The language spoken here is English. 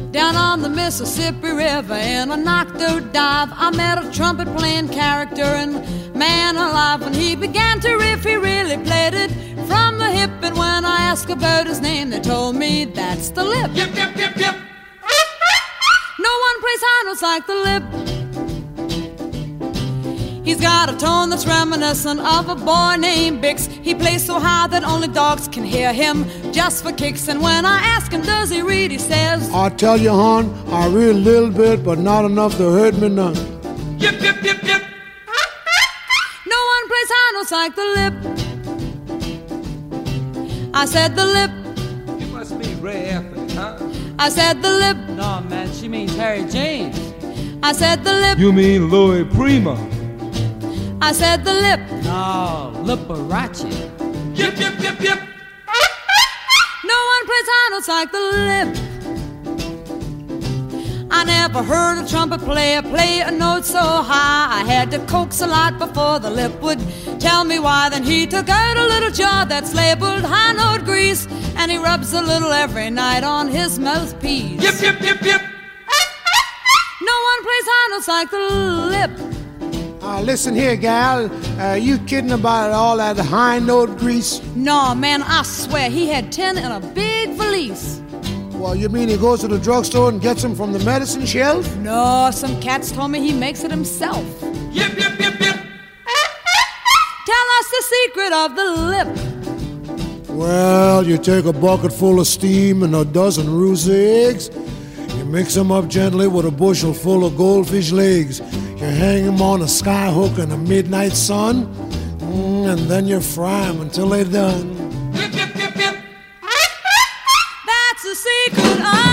Down on the Mississippi River in a knocked-out dive, I met a trumpet-playing character, and man alive, when he began to riff, he really played it from the hip. And when I asked about his name, they told me that's the Lip. Yip, yip, yip, yip. No one plays high notes like the Lip. He's got a tone that's reminiscent of a boy named Bix. He plays so high that only dogs can hear him, just for kicks. And when I ask him, does he read, he says, I tell you, hon, I read a little bit, but not enough to hurt me none. Yip, yip, yip, yip. No one plays high notes like the Lip. I said the Lip. You must be Ray Anthony, huh? I said the Lip. No, man, she means Harry James. I said the Lip. You mean Louis Prima? I said the Lip. No, Liberace. Yip, yip, yip, yip. No one plays high notes like the Lip. I never heard a trumpet player play a note so high. I had to coax a lot before the Lip would tell me why. Then he took out a little jar that's labeled high note grease, and he rubs a little every night on his mouthpiece. Yip, yip, yip, yip. No one plays high notes like the Lip. Listen here, gal. You kidding about all that high note grease? No, man, I swear, he had 10 in a big valise. Well, you mean he goes to the drugstore and gets them from the medicine shelf? No, some cats told me he makes it himself. Yip, yip, yip, yip. Tell us the secret of the Lip. Well, you take a bucket full of steam and a dozen roost eggs. You mix them up gently with a bushel full of goldfish legs. You hang them on a sky hook in the midnight sun, and then you fry them until they're done. Yip, yip, yip, yip. That's the secret of